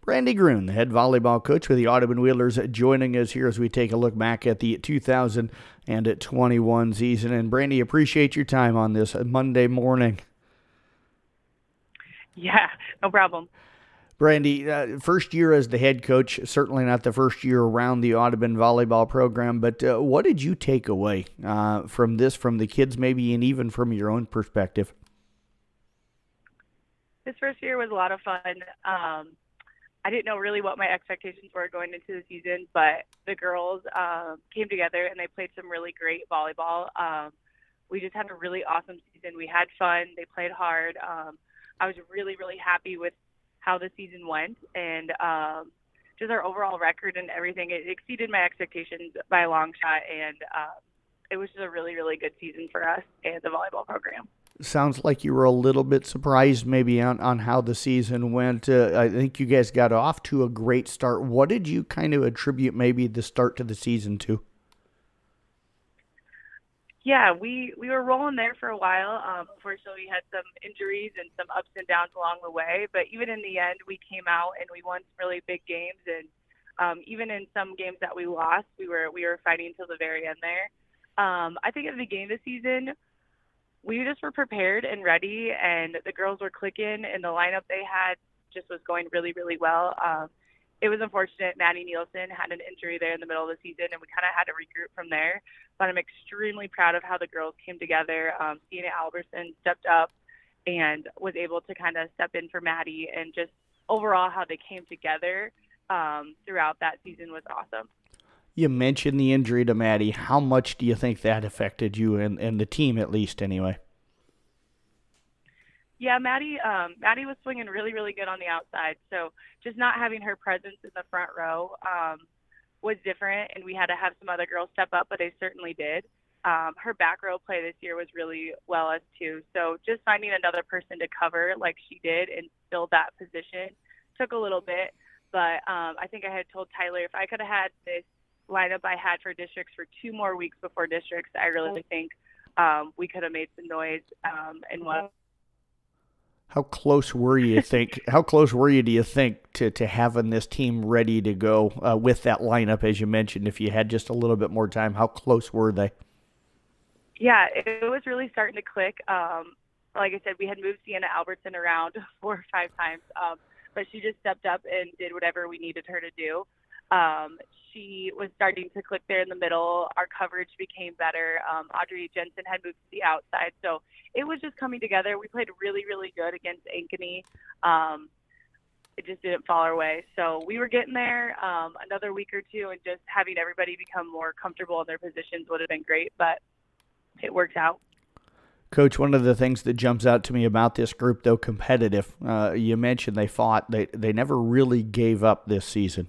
Brandy Gruen, the head volleyball coach with the Audubon Wheelers, joining us here as we take a look back at the 2021 season. And Brandy, appreciate your time on this Monday morning. Yeah, no problem. Brandy, first year as the head coach, certainly not the first year around the Audubon volleyball program, but what did you take away from this, from the kids maybe, and even from your own perspective? This first year was a lot of fun. I didn't know really what my expectations were going into the season, but the girls came together and they played some really great volleyball. We just had a really awesome season. We had fun. They played hard. I was really, really happy with how the season went, and just our overall record and everything. It exceeded my expectations by a long shot, and it was just a really, really good season for us and the volleyball program. Sounds like you were a little bit surprised maybe on how the season went. I think you guys got off to a great start. What did you kind of attribute maybe the start to the season to? Yeah, we were rolling there for a while. Unfortunately, we had some injuries and some ups and downs along the way. But even in the end, we came out and we won some really big games. And even in some games that we lost, we were fighting until the very end there. I think at the beginning of the season, we just were prepared and ready, and the girls were clicking, and the lineup they had just was going really, really well. It was unfortunate Maddie Nielsen had an injury there in the middle of the season, and we kind of had to regroup from there. But I'm extremely proud of how the girls came together. Sienna Albertson stepped up and was able to kind of step in for Maddie, and just overall how they came together throughout that season was awesome. You mentioned the injury to Maddie. How much do you think that affected you and the team, at least, anyway? Yeah, Maddie was swinging really, really good on the outside. So just not having her presence in the front row was different, and we had to have some other girls step up, but they certainly did. Her back row play this year was really well as too. So just finding another person to cover like she did and fill that position took a little bit. But I think I had told Tyler if I could have had this lineup I had for districts for 2 more weeks before districts, I really think we could have made some noise and won. How close were you think? How close were you, do you think, to having this team ready to go with that lineup, as you mentioned? If you had just a little bit more time, how close were they? Yeah, it was really starting to click. Like I said, we had moved Sienna Albertson around 4 or 5 times, but she just stepped up and did whatever we needed her to do. She was starting to click there in the middle. Our coverage became better. Audrey Jensen had moved to the outside. So it was just coming together. We played really, really good against Ankeny. It just didn't fall our way. So we were getting there another week or two, and just having everybody become more comfortable in their positions would have been great, but it worked out. Coach, one of the things that jumps out to me about this group, though, competitive. You mentioned they fought. They never really gave up this season.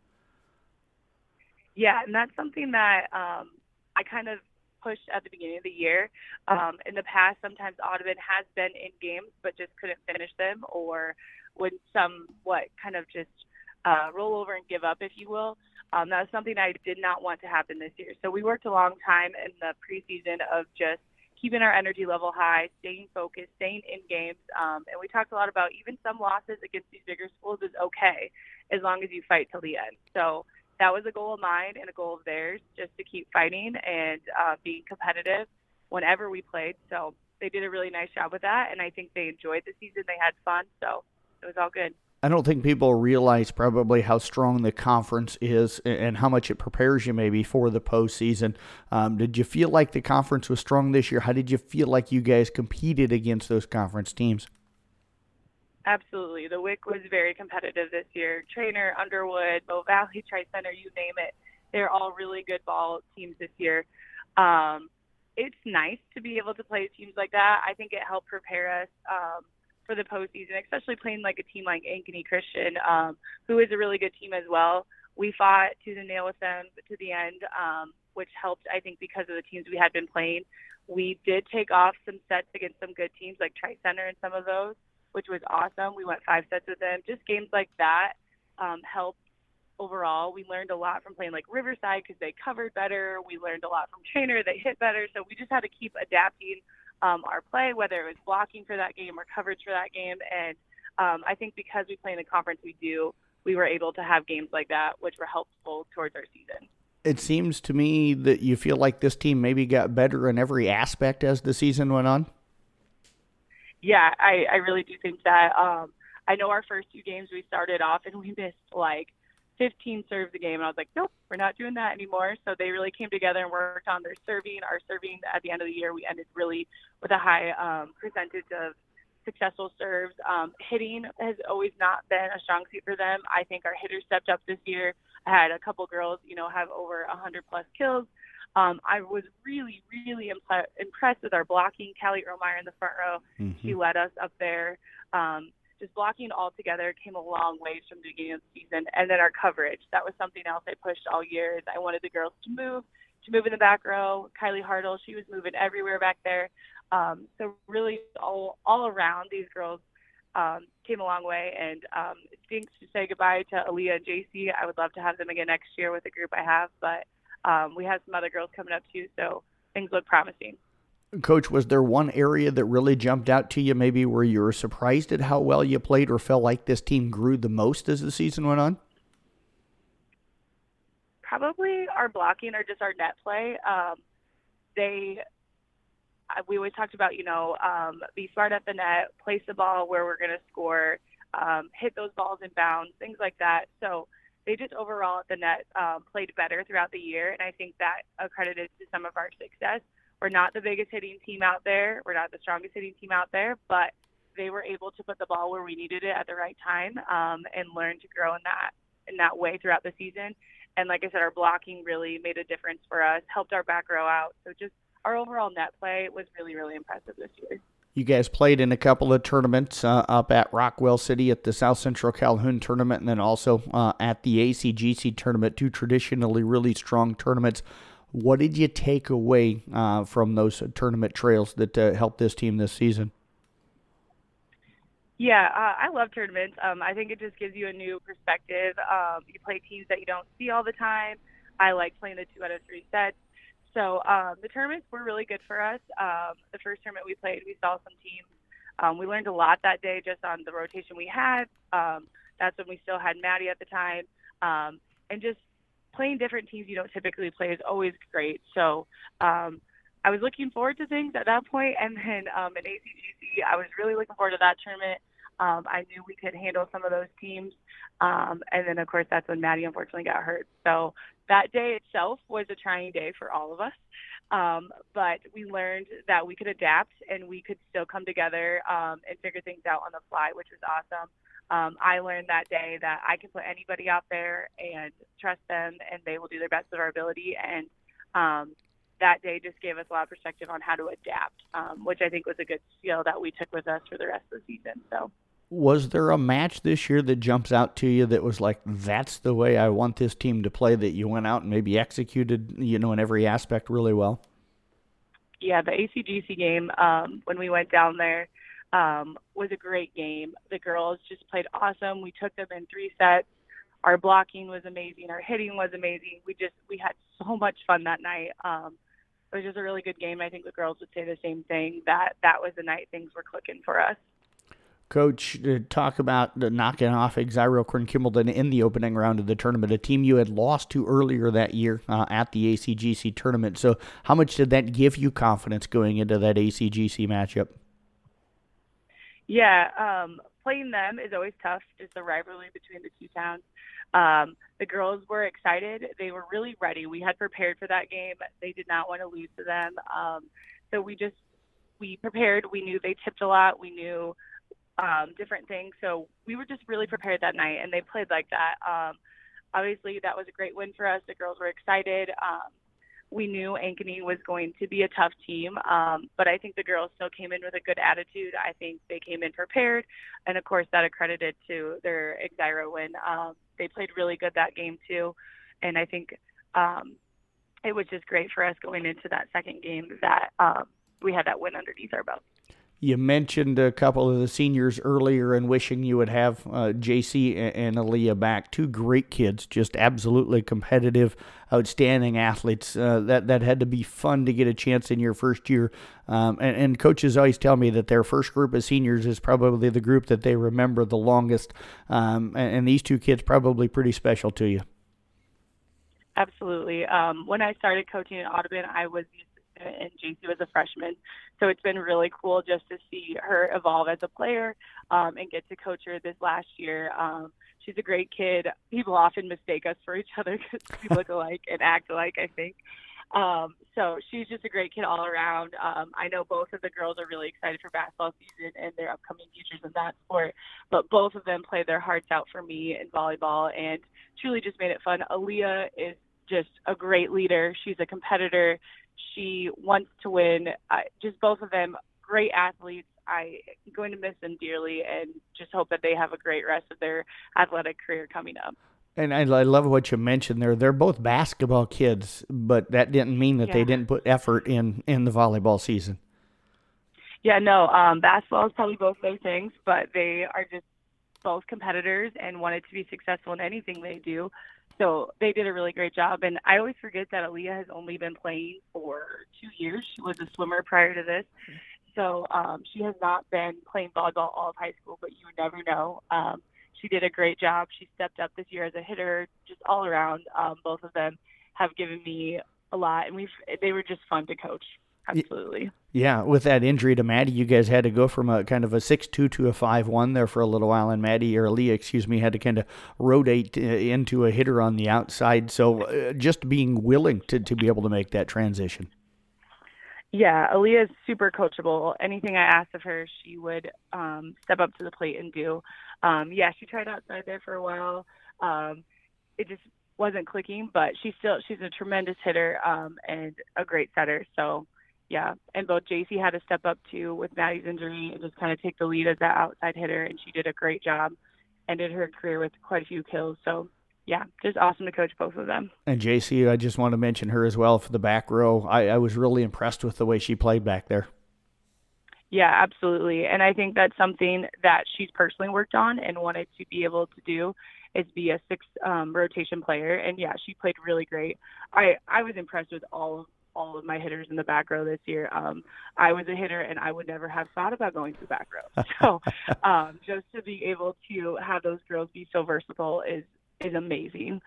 Yeah, and that's something that I kind of pushed at the beginning of the year. In the past, sometimes Audubon has been in games but just couldn't finish them, or would somewhat kind of just roll over and give up, if you will. That was something I did not want to happen this year. So we worked a long time in the preseason of just keeping our energy level high, staying focused, staying in games. And we talked a lot about even some losses against these bigger schools is okay as long as you fight till the end. So that was a goal of mine and a goal of theirs, just to keep fighting and being competitive whenever we played. So they did a really nice job with that, and I think they enjoyed the season. They had fun, so it was all good. I don't think people realize probably how strong the conference is and how much it prepares you maybe for the postseason. Did you feel like the conference was strong this year? How did you feel like you guys competed against those conference teams? Absolutely. The WIC was very competitive this year. Trainer, Underwood, Bow Valley, Tri-Center, you name it. They're all really good ball teams this year. It's nice to be able to play teams like that. I think it helped prepare us for the postseason, especially playing like a team like Ankeny Christian, who is a really good team as well. We fought tooth and nail with them to the end, which helped, I think, because of the teams we had been playing. We did take off some sets against some good teams like Tri-Center and some of those, which was awesome. We went 5 sets with them. Just games like that helped overall. We learned a lot from playing like Riverside because they covered better. We learned a lot from Trainer. They hit better. So we just had to keep adapting our play, whether it was blocking for that game or coverage for that game. And I think because we play in the conference we do, we were able to have games like that, which were helpful towards our season. It seems to me that you feel like this team maybe got better in every aspect as the season went on. Yeah, I really do think that. I know our first 2 games we started off and we missed like 15 serves a game, and I was like, nope, we're not doing that anymore. So they really came together and worked on their serving. Our serving at the end of the year, we ended really with a high percentage of successful serves. Hitting has always not been a strong suit for them. I think our hitters stepped up this year. I had a couple girls, have over 100+ kills. I was really, really impressed with our blocking. Callie Romeyer in the front row, She led us up there. Just blocking all together came a long way from the beginning of the season. And then our coverage, that was something else I pushed all year. Is I wanted the girls to move in the back row. Kylie Hartle, she was moving everywhere back there. So really all around, these girls came a long way. And it stinks to say goodbye to Aaliyah and JC. I would love to have them again next year with the group I have, but we have some other girls coming up too, so things look promising. Coach, was there one area that really jumped out to you, maybe where you were surprised at how well you played or felt like this team grew the most as the season went on? Probably our blocking or just our net play. We always talked about, be smart at the net, place the ball where we're going to score, hit those balls in bounds, things like that. So they just overall at the net played better throughout the year, and I think that accredited to some of our success. We're not the biggest hitting team out there. We're not the strongest hitting team out there, but they were able to put the ball where we needed it at the right time and learn to grow in that way throughout the season. And like I said, our blocking really made a difference for us, helped our back row out. So just our overall net play was really, really impressive this year. You guys played in a couple of tournaments up at Rockwell City at the South Central Calhoun tournament, and then also at the ACGC tournament, 2 traditionally really strong tournaments. What did you take away from those tournament trails that helped this team this season? Yeah, I love tournaments. I think it just gives you a new perspective. You play teams that you don't see all the time. I like playing the 2 out of 3 sets. So the tournaments were really good for us. The first tournament we played, we saw some teams. We learned a lot that day just on the rotation we had. That's when we still had Maddie at the time. And just playing different teams you don't typically play is always great. So I was looking forward to things at that point. And then in ACGC, I was really looking forward to that tournament. I knew we could handle some of those teams. And then, of course, that's when Maddie unfortunately got hurt. So that day itself was a trying day for all of us. But we learned that we could adapt and we could still come together and figure things out on the fly, which was awesome. I learned that day that I can put anybody out there and trust them, and they will do their best of our ability. And that day just gave us a lot of perspective on how to adapt, which I think was a good skill that we took with us for the rest of the season. So, was there a match this year that jumps out to you that was like, that's the way I want this team to play, that you went out and maybe executed, in every aspect really well? Yeah, the ACGC game, when we went down there, was a great game. The girls just played awesome. We took them in 3 sets. Our blocking was amazing. Our hitting was amazing. We had so much fun that night. It was just a really good game. I think the girls would say the same thing, that was the night things were clicking for us. Coach, talk about knocking off Exiro Kimballton in the opening round of the tournament, a team you had lost to earlier that year at the ACGC tournament. So how much did that give you confidence going into that ACGC matchup? Yeah, playing them is always tough, just the rivalry between the 2 towns. The girls were excited. They were really ready. We had prepared for that game. They did not want to lose to them. So we prepared. We knew they tipped a lot. We knew different things. So we were just really prepared that night, and they played like that. Obviously, that was a great win for us. The girls were excited. We knew Ankeny was going to be a tough team, but I think the girls still came in with a good attitude. I think they came in prepared, and of course that accredited to their Exiro win. They played really good that game too, and I think it was just great for us going into that second game that we had that win underneath our belt. You mentioned a couple of the seniors earlier and wishing you would have JC and Aaliyah back. Two great kids, just absolutely competitive, outstanding athletes. That had to be fun to get a chance in your first year. And coaches always tell me that their first group of seniors is probably the group that they remember the longest. And these two kids probably pretty special to you. Absolutely. When I started coaching at Audubon, I was the assistant and JC was a freshman. So it's been really cool just to see her evolve as a player and get to coach her this last year. She's a great kid. People often mistake us for each other because we look alike and act alike, I think. So she's just a great kid all around. I know both of the girls are really excited for basketball season and their upcoming futures in that sport, but both of them played their hearts out for me in volleyball and truly just made it fun. Aaliyah is just a great leader. She's a competitor. She wants to win. Just both of them, great athletes. I'm going to miss them dearly and just hope that they have a great rest of their athletic career coming up. And I love what you mentioned there. They're both basketball kids, but that didn't mean that they didn't put effort in the volleyball season. Yeah, no, basketball is probably both those things, but they are just both competitors and wanted to be successful in anything they do. So they did a really great job. And I always forget that Aaliyah has only been playing for 2 years. She was a swimmer prior to this. So she has not been playing volleyball all of high school, but you would never know. She did a great job. She stepped up this year as a hitter, just all around. Both of them have given me a lot, and they were just fun to coach. Absolutely. Yeah, with that injury to Maddie, you guys had to go from a kind of a 6'2" to a 5'1" there for a little while, and Aaliyah, had to kind of rotate into a hitter on the outside. So just being willing to be able to make that transition. Yeah, Aaliyah is super coachable. Anything I asked of her, she would step up to the plate and do. She tried outside there for a while. It just wasn't clicking, but she's a tremendous hitter and a great setter. So, yeah, and both JC had to step up too with Maddie's injury and just kind of take the lead as that outside hitter, and she did a great job. Ended her career with quite a few kills. So, yeah, just awesome to coach both of them. And JC, I just want to mention her as well for the back row. I was really impressed with the way she played back there. Yeah, absolutely. And I think that's something that she's personally worked on and wanted to be able to do is be a six rotation player. And yeah, she played really great. I was impressed with all of my hitters in the back row this year. I was a hitter and I would never have thought about going to the back row. So just to be able to have those girls be so versatile is amazing.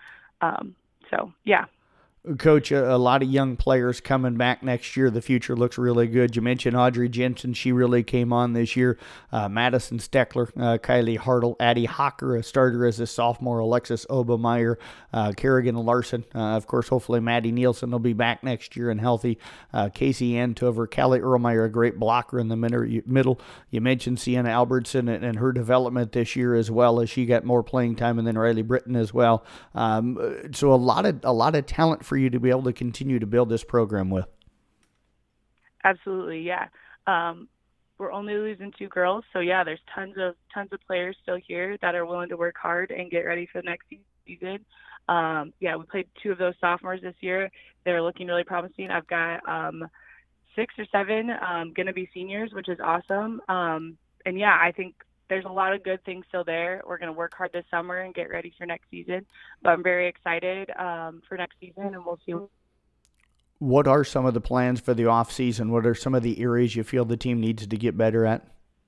So yeah. Coach, a lot of young players coming back next year. The future looks really good. You mentioned Audrey Jensen. She really came on this year. Madison Steckler, Kylie Hartle, Addie Hawker, a starter as a sophomore, Alexis Obermeyer, Kerrigan Larson. Of course, hopefully Maddie Nielsen will be back next year and healthy. Casey Antover, Callie Erlmeyer, a great blocker in the middle. You mentioned Sienna Albertson and her development this year as well as she got more playing time, and then Riley Britton as well. So a lot of talent for you to be able to continue to build this program with. Absolutely, yeah. We're only losing 2 girls, so yeah, there's tons of players still here that are willing to work hard and get ready for the next season. We played 2 of those sophomores this year. They're looking really promising. I've got 6 or 7 going to be seniors, which is awesome. And yeah, I think there's a lot of good things still there. We're going to work hard this summer and get ready for next season. But I'm very excited for next season, and we'll see. What are some of the plans for the off season? What are some of the areas you feel the team needs to get better at?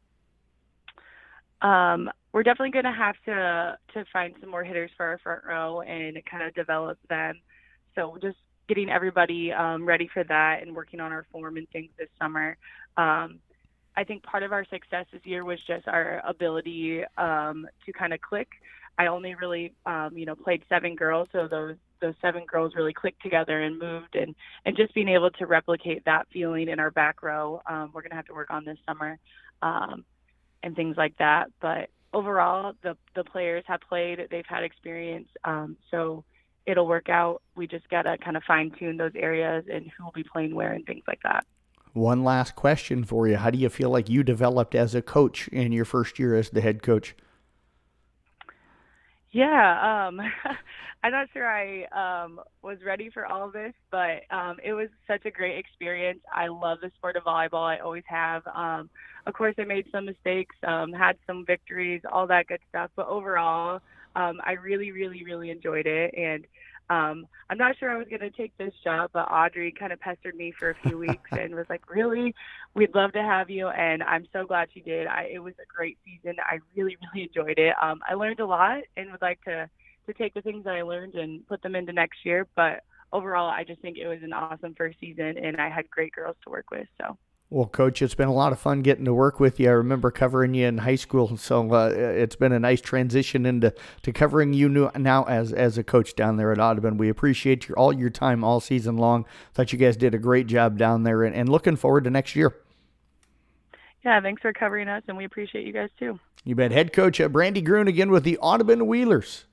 We're definitely going to have to find some more hitters for our front row and kind of develop them. So just getting everybody ready for that and working on our form and things this summer. I think part of our success this year was just our ability to kind of click. I only really, played 7 girls, so those 7 girls really clicked together and moved, and just being able to replicate that feeling in our back row, we're going to have to work on this summer and things like that. But overall, the players have played, they've had experience, so it'll work out. We just got to kind of fine-tune those areas and who will be playing where and things like that. One last question for you. How do you feel like you developed as a coach in your first year as the head coach? Yeah, I'm not sure I was ready for all of this, but it was such a great experience. I love the sport of volleyball. I always have. Of course, I made some mistakes, had some victories, all that good stuff. But overall, I really, really, really enjoyed it. And I'm not sure I was going to take this job, but Audrey kind of pestered me for a few weeks and was like, really, we'd love to have you. And I'm so glad she did. It was a great season. I really, really enjoyed it. I learned a lot and would like to take the things that I learned and put them into next year. But overall, I just think it was an awesome first season, and I had great girls to work with. So. Well, Coach, it's been a lot of fun getting to work with you. I remember covering you in high school, so it's been a nice transition into covering you now as a coach down there at Audubon. We appreciate all your time all season long. Thought you guys did a great job down there, and looking forward to next year. Yeah, thanks for covering us, and we appreciate you guys too. You bet. Head coach Brandy Gruen again with the Audubon Wheelers.